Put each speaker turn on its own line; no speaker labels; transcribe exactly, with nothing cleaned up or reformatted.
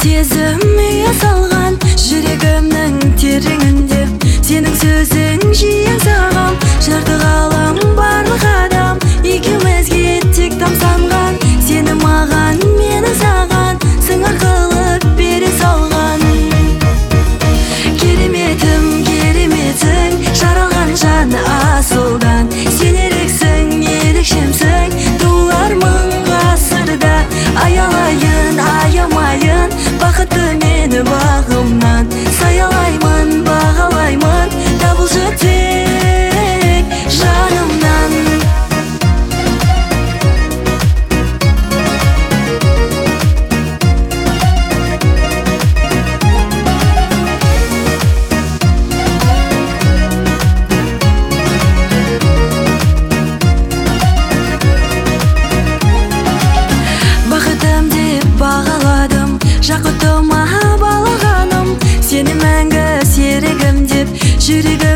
сезім үйе салған жүрегімнің тереңінде, сенің сөзің жиі аңсағам. Жарты ғалам барлық адам екеумізге тек тамсанған. Сені маған, мені саған сыңар қылып бере салған. Кереметім, кереметсің, жаралған жан асылдан. Сен ерексің, ерекшемсің, туылар мың ғасырда. Аялайын, аямайын, бақытты мені бағымнан. Саялаймын, бағалаймын, табылшы тек жанымнан. Бақытым деп бағаладым, жақұтыма балағаным. Сені мәңгі серігім деп жүрегім